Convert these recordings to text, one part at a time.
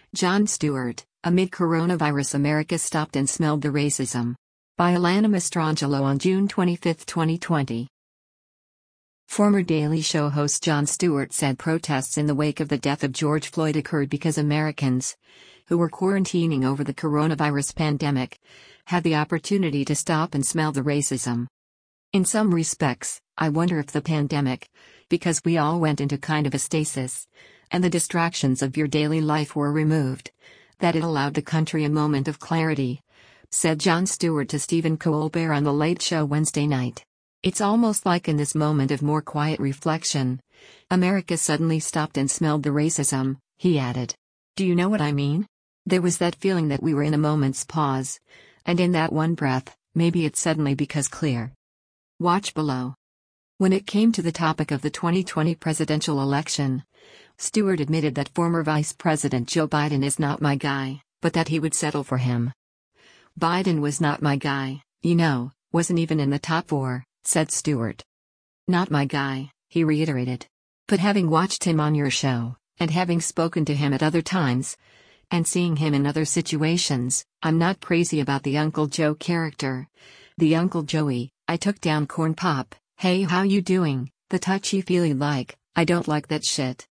Jon Stewart, amid coronavirus America stopped and smelled the racism. By Alana Mastrangelo on June 25, 2020. Former Daily Show host Jon Stewart said protests in the wake of the death of George Floyd occurred because Americans, who were quarantining over the coronavirus pandemic, had the opportunity to stop and smell the racism. In some respects, I wonder if the pandemic, because we all went into kind of a stasis, and the distractions of your daily life were removed, that it allowed the country a moment of clarity, said Jon Stewart to Stephen Colbert on The Late Show Wednesday night. It's almost like in this moment of more quiet reflection, America suddenly stopped and smelled the racism, he added. Do you know what I mean? There was that feeling that we were in a moment's pause, and in that one breath, maybe it suddenly becomes clear. Watch below. When it came to the topic of the 2020 presidential election, Stewart admitted that former Vice President Joe Biden is not my guy, but that he would settle for him. Biden was not my guy, wasn't even in the top 4, said Stewart. Not my guy, he reiterated. But having watched him on your show, and having spoken to him at other times, and seeing him in other situations, I'm not crazy about the Uncle Joe character. The Uncle Joey, I took down Corn Pop, hey how you doing, the touchy-feely I don't like that shit.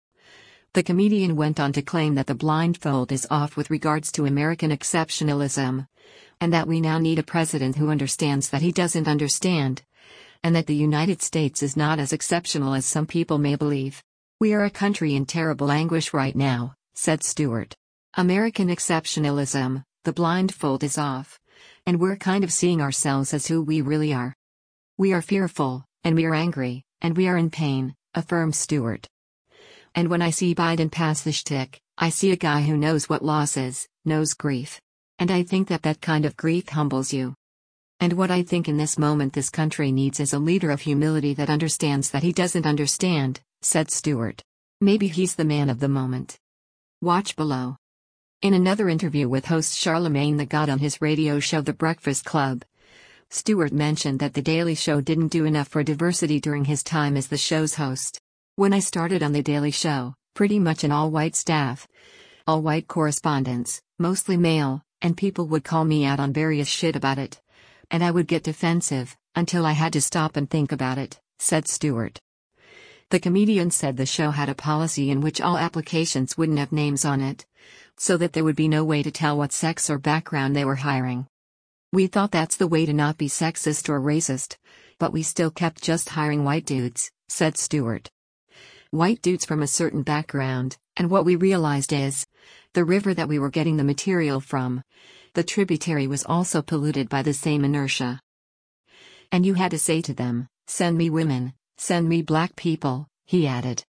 The comedian went on to claim that the blindfold is off with regards to American exceptionalism, and that we now need a president who understands that he doesn't understand, and that the United States is not as exceptional as some people may believe. We are a country in terrible anguish right now, said Stewart. American exceptionalism, the blindfold is off, and we're kind of seeing ourselves as who we really are. We are fearful, and we are angry, and we are in pain, affirmed Stewart. And when I see Biden pass the shtick, I see a guy who knows what loss is, knows grief. And I think that kind of grief humbles you. And what I think in this moment this country needs is a leader of humility that understands that he doesn't understand, said Stewart. Maybe he's the man of the moment. Watch below. In another interview with host Charlamagne tha God on his radio show The Breakfast Club, Stewart mentioned that The Daily Show didn't do enough for diversity during his time as the show's host. When I started on The Daily Show, pretty much an all-white staff, all-white correspondents, mostly male, and people would call me out on various shit about it. And I would get defensive, until I had to stop and think about it, said Stewart. The comedian said the show had a policy in which all applications wouldn't have names on it, so that there would be no way to tell what sex or background they were hiring. We thought that's the way to not be sexist or racist, but we still kept just hiring white dudes, said Stewart. White dudes from a certain background, and what we realized is, the river that we were getting the material from, the tributary was also polluted by the same inertia. And you had to say to them, send me women, send me black people, he added.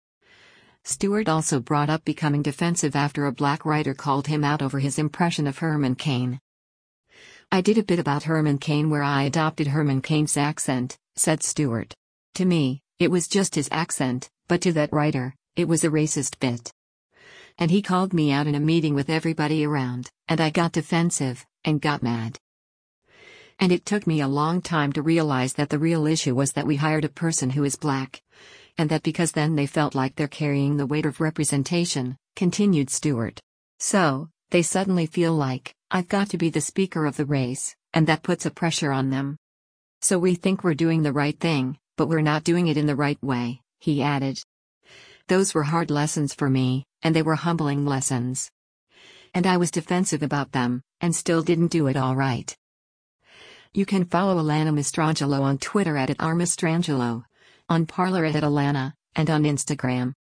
Stewart also brought up becoming defensive after a black writer called him out over his impression of Herman Cain. I did a bit about Herman Cain where I adopted Herman Cain's accent, said Stewart. To me, it was just his accent, but to that writer, it was a racist bit. And he called me out in a meeting with everybody around, and I got defensive, and got mad. And it took me a long time to realize that the real issue was that we hired a person who is black. And that because then they felt like they're carrying the weight of representation, continued Stewart. So, they suddenly feel like, I've got to be the speaker of the race, and that puts a pressure on them. So we think we're doing the right thing, but we're not doing it in the right way, he added. Those were hard lessons for me, and they were humbling lessons. And I was defensive about them, and still didn't do it all right. You can follow Alana Mastrangelo on Twitter @RMastrangelo, on Parler @Alana, and on Instagram